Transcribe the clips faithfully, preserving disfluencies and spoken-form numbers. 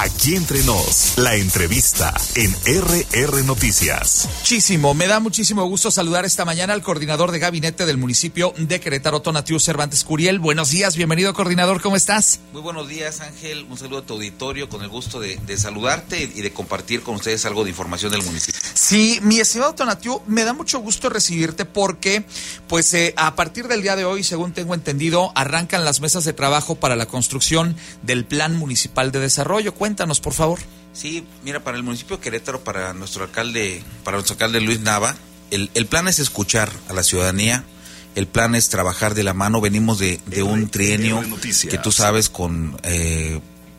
Aquí entre nos, la entrevista en R R Noticias. Muchísimo, me da muchísimo gusto saludar esta mañana al coordinador de gabinete del municipio de Querétaro, Tonatiuh Cervantes Curiel. Buenos días, bienvenido, coordinador, ¿cómo estás? Muy buenos días, Ángel, un saludo a tu auditorio, con el gusto de, de saludarte y de compartir con ustedes algo de información del municipio. Sí, mi estimado Tonatiuh, me da mucho gusto recibirte porque, pues, eh, a partir del día de hoy, según tengo entendido, arrancan las mesas de trabajo para la construcción del Plan Municipal de Desarrollo. Cuéntanos, por favor. Sí, mira, para el municipio de Querétaro, para nuestro alcalde, para nuestro alcalde Luis Nava, el, el plan es escuchar a la ciudadanía, el plan es trabajar de la mano. Venimos de, de un trienio que tú sabes con eh,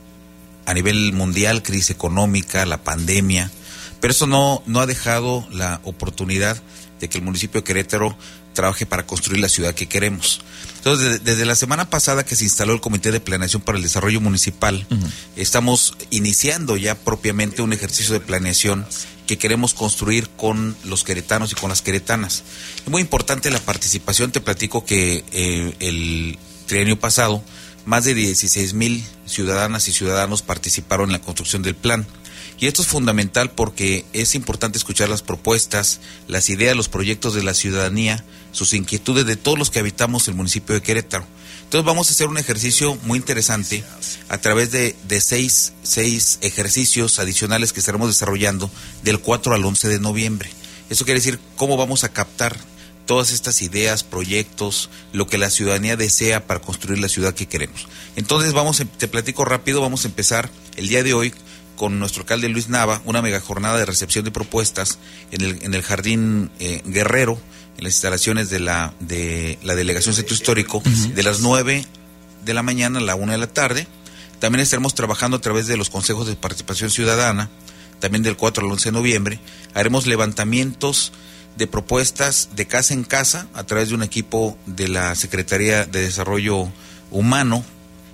a nivel mundial, crisis económica, la pandemia, pero eso no, no ha dejado la oportunidad de que el municipio de Querétaro trabaje para construir la ciudad que queremos. Entonces, desde, desde la semana pasada que se instaló el Comité de Planeación para el Desarrollo Municipal, uh-huh. estamos iniciando ya propiamente un ejercicio de planeación que queremos construir con los queretanos y con las queretanas. Es muy importante la participación. Te platico que eh, el trienio pasado, más de dieciséis mil ciudadanas y ciudadanos participaron en la construcción del plan. Y esto es fundamental porque es importante escuchar las propuestas, las ideas, los proyectos de la ciudadanía, sus inquietudes de todos los que habitamos el municipio de Querétaro. Entonces vamos a hacer un ejercicio muy interesante a través de, de seis, seis ejercicios adicionales que estaremos desarrollando del cuatro al once de noviembre. Eso quiere decir cómo vamos a captar todas estas ideas, proyectos, lo que la ciudadanía desea para construir la ciudad que queremos. Entonces vamos, te platico rápido, vamos a empezar el día de hoy con nuestro alcalde Luis Nava, una mega jornada de recepción de propuestas en el, en el Jardín eh, Guerrero, en las instalaciones de la, de la Delegación Centro Histórico, uh-huh. de las nueve de la mañana a la una de la tarde. También estaremos trabajando a través de los consejos de participación ciudadana, también del cuatro al once de noviembre. Haremos levantamientos de propuestas de casa en casa a través de un equipo de la Secretaría de Desarrollo Humano,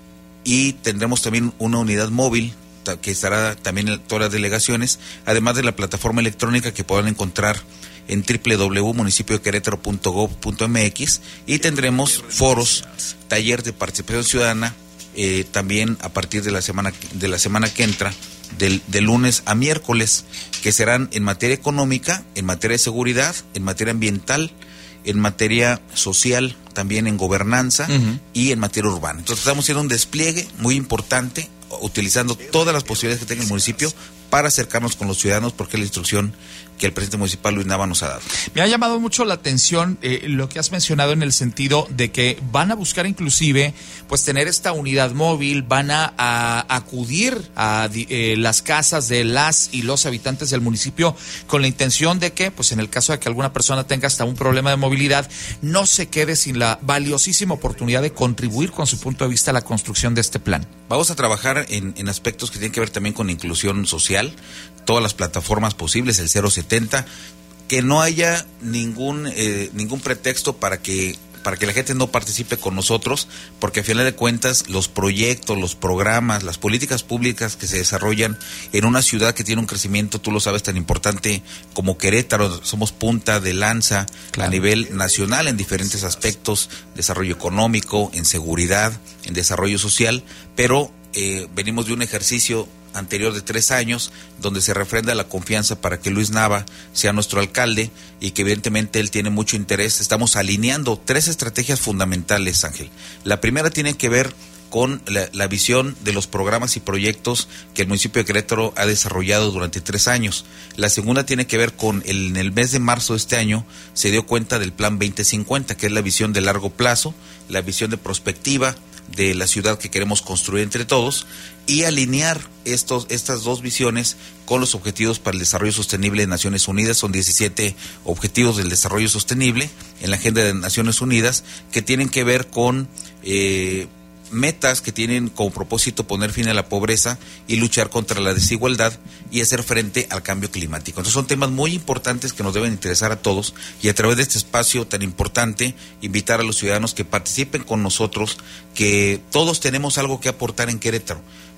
y tendremos también una unidad móvil que estará también en todas las delegaciones, además de la plataforma electrónica que podrán encontrar en doble u doble u doble u punto municipio de querétaro punto gob punto eme equis, y tendremos foros, taller de participación ciudadana eh, también a partir de la semana de la semana que entra, del, de lunes a miércoles, que serán en materia económica, en materia de seguridad, en materia ambiental, en materia social, también en gobernanza, uh-huh. y en materia urbana. Entonces estamos haciendo un despliegue muy importante, utilizando todas las posibilidades que tenga el municipio para acercarnos con los ciudadanos, porque es la instrucción que el presidente municipal Luis Nava nos ha dado. Me ha llamado mucho la atención eh, lo que has mencionado, en el sentido de que van a buscar inclusive pues tener esta unidad móvil, van a, a acudir a eh, las casas de las y los habitantes del municipio con la intención de que, pues en el caso de que alguna persona tenga hasta un problema de movilidad, no se quede sin la valiosísima oportunidad de contribuir con su punto de vista a la construcción de este plan. Vamos a trabajar en, en aspectos que tienen que ver también con inclusión social, todas las plataformas posibles, el cero setenta, que no haya ningún eh, ningún pretexto para que para que la gente no participe con nosotros, porque al final de cuentas los proyectos, los programas, las políticas públicas que se desarrollan en una ciudad que tiene un crecimiento, tú lo sabes, tan importante como Querétaro, somos punta de lanza, claro, a nivel nacional en diferentes aspectos, desarrollo económico, en seguridad, en desarrollo social, pero eh, venimos de un ejercicio anterior de tres años, donde se refrenda la confianza para que Luis Nava sea nuestro alcalde, y que evidentemente él tiene mucho interés. Estamos alineando tres estrategias fundamentales, Ángel. La primera tiene que ver con la, la visión de los programas y proyectos que el municipio de Querétaro ha desarrollado durante tres años. La segunda tiene que ver con, el, en el mes de marzo de este año, se dio cuenta del Plan veinte cincuenta, que es la visión de largo plazo, la visión de prospectiva de la ciudad que queremos construir entre todos, y alinear estos, estas dos visiones con los objetivos para el desarrollo sostenible de Naciones Unidas. Son diecisiete objetivos del desarrollo sostenible en la agenda de Naciones Unidas, que tienen que ver con eh, metas que tienen como propósito poner fin a la pobreza y luchar contra la desigualdad y hacer frente al cambio climático. Entonces son temas muy importantes que nos deben interesar a todos, y a través de este espacio tan importante invitar a los ciudadanos que participen con nosotros, que todos tenemos algo que aportar en Querétaro.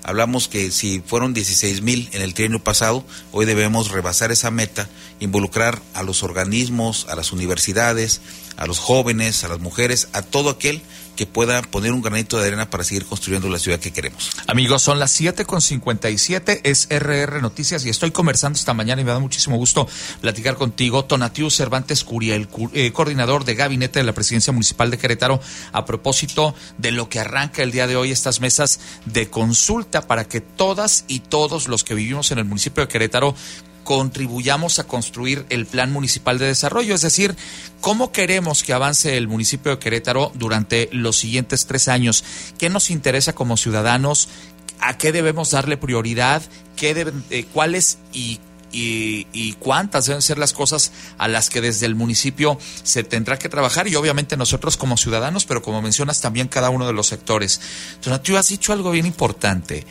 Hablamos que si fueron dieciséis mil en el trienio pasado, hoy debemos rebasar esa meta, involucrar a los organismos, a las universidades, a los jóvenes, a las mujeres, a todo aquel que pueda poner un granito de arena para seguir construyendo la ciudad que queremos. Amigos, son las siete con cincuenta y siete, es R R Noticias y estoy conversando esta mañana y me da muchísimo gusto platicar contigo, Tonatiuh Cervantes Curiel, eh, coordinador de gabinete de la Presidencia Municipal de Querétaro, a propósito de lo que arranca el día de hoy, estas mesas de consulta para que todas y todos los que vivimos en el municipio de Querétaro contribuyamos a construir el Plan Municipal de Desarrollo, es decir, cómo queremos que avance el municipio de Querétaro durante los siguientes tres años, qué nos interesa como ciudadanos, a qué debemos darle prioridad, qué deben, eh, cuáles y Y, y cuántas deben ser las cosas a las que desde el municipio se tendrá que trabajar y obviamente nosotros como ciudadanos, pero como mencionas también cada uno de los sectores. Entonces, tú has dicho algo bien importante.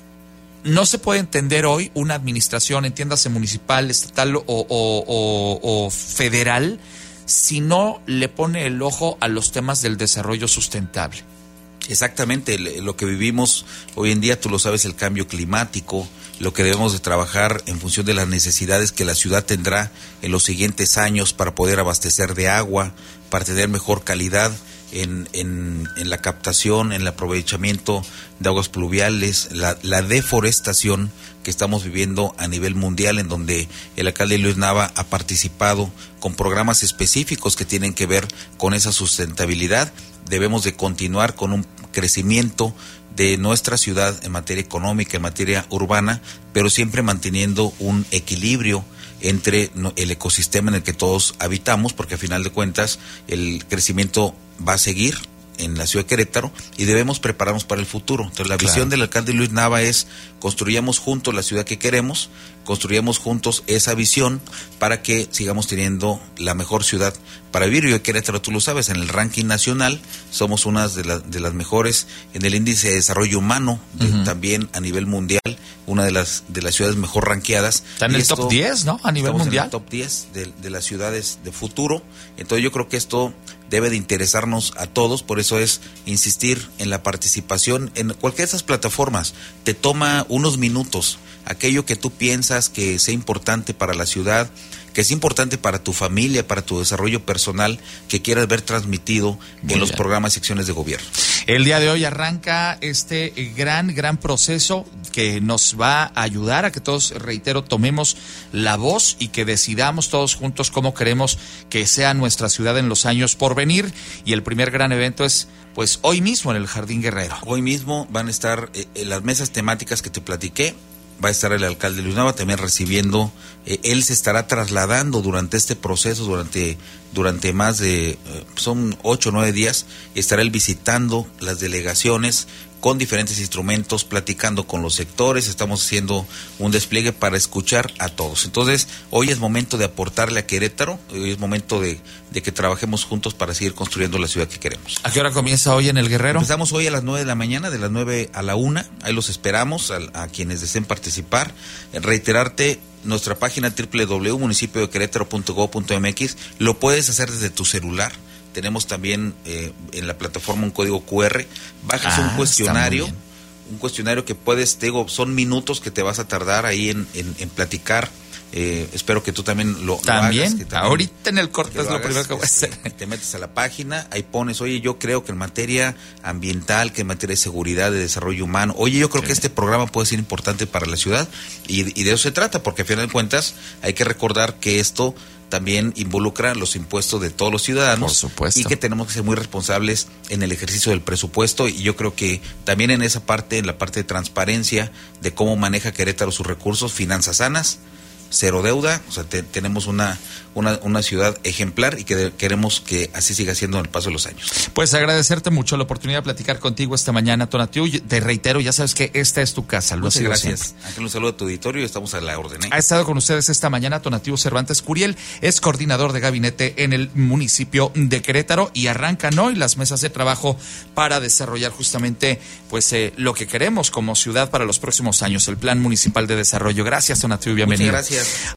No se puede entender hoy una administración, entiéndase municipal, estatal o, o, o, o federal, si no le pone el ojo a los temas del desarrollo sustentable. Exactamente, lo que vivimos hoy en día, tú lo sabes, el cambio climático, lo que debemos de trabajar en función de las necesidades que la ciudad tendrá en los siguientes años para poder abastecer de agua, para tener mejor calidad en, en, en la captación, en el aprovechamiento de aguas pluviales, la, la deforestación que estamos viviendo a nivel mundial, en donde el alcalde Luis Nava ha participado con programas específicos que tienen que ver con esa sustentabilidad. Debemos de continuar con un crecimiento de nuestra ciudad en materia económica, en materia urbana, pero siempre manteniendo un equilibrio entre el ecosistema en el que todos habitamos, porque a final de cuentas el crecimiento va a seguir en la ciudad de Querétaro y debemos prepararnos para el futuro. Entonces la visión claro. del alcalde Luis Nava es: construyamos juntos la ciudad que queremos, construyamos juntos esa visión para que sigamos teniendo la mejor ciudad para vivir. Y hoy Querétaro, tú lo sabes, en el ranking nacional somos una de, la, de las mejores en el índice de desarrollo humano, de, uh-huh. también a nivel mundial, una de las de las ciudades mejor ranqueadas. Está en el top diez, ¿no? A nivel mundial. En el top diez de, de las ciudades de futuro. Entonces yo creo que esto debe de interesarnos a todos, por eso es insistir en la participación en cualquiera de esas plataformas. Te toma unos minutos aquello que tú piensas que sea importante para la ciudad, que es importante para tu familia, para tu desarrollo personal, que quieras ver transmitido Muy en los bien. programas y acciones de gobierno. El día de hoy arranca este gran, gran proceso que nos va a ayudar a que todos, reitero, tomemos la voz y que decidamos todos juntos cómo queremos que sea nuestra ciudad en los años por venir. Y el primer gran evento es pues hoy mismo en el Jardín Guerrero. Hoy mismo van a estar eh, las mesas temáticas que te platiqué. Va a estar el alcalde Luis Nava también recibiendo, eh, él se estará trasladando durante este proceso, durante durante más de, eh, son ocho o nueve días, estará él visitando las delegaciones con diferentes instrumentos, platicando con los sectores, estamos haciendo un despliegue para escuchar a todos. Entonces, hoy es momento de aportarle a Querétaro, hoy es momento de, de que trabajemos juntos para seguir construyendo la ciudad que queremos. ¿A qué hora comienza hoy en el Guerrero? Empezamos hoy a las nueve de la mañana, de las nueve a la una, ahí los esperamos, a, a quienes deseen participar. Reiterarte, nuestra página doble u doble u doble u punto municipio de querétaro punto gob punto m x, lo puedes hacer desde tu celular. Tenemos también eh, en la plataforma un código cu erre, bajas ah, un cuestionario, un cuestionario que puedes, te digo, son minutos que te vas a tardar ahí en, en, en platicar. Eh, espero que tú también lo, ¿También? lo hagas. Que también ahorita en el corte es lo, lo primero que voy a hacer. Este, te metes a la página, ahí pones, oye, yo creo que en materia ambiental, que en materia de seguridad, de desarrollo humano, oye, yo creo sí. que este programa puede ser importante para la ciudad, y, y de eso se trata, porque a final de cuentas hay que recordar que esto también involucra los impuestos de todos los ciudadanos. Por supuesto. Y que tenemos que ser muy responsables en el ejercicio del presupuesto, y yo creo que también en esa parte, en la parte de transparencia, de cómo maneja Querétaro sus recursos, finanzas sanas, cero deuda, o sea, te, tenemos una, una una ciudad ejemplar y que de, queremos que así siga siendo en el paso de los años. Pues agradecerte mucho la oportunidad de platicar contigo esta mañana, Tonatiuh. Te reitero, ya sabes que esta es tu casa. Lo Muchas gracias. Ángel, un saludo a tu auditorio y estamos a la orden. ¿eh? Ha estado con ustedes esta mañana Tonatiuh Cervantes Curiel, es coordinador de gabinete en el municipio de Querétaro, y arrancan hoy las mesas de trabajo para desarrollar justamente pues eh, lo que queremos como ciudad para los próximos años, el Plan Municipal de Desarrollo. Gracias, Tonatiuh, bienvenido. Muchas gracias.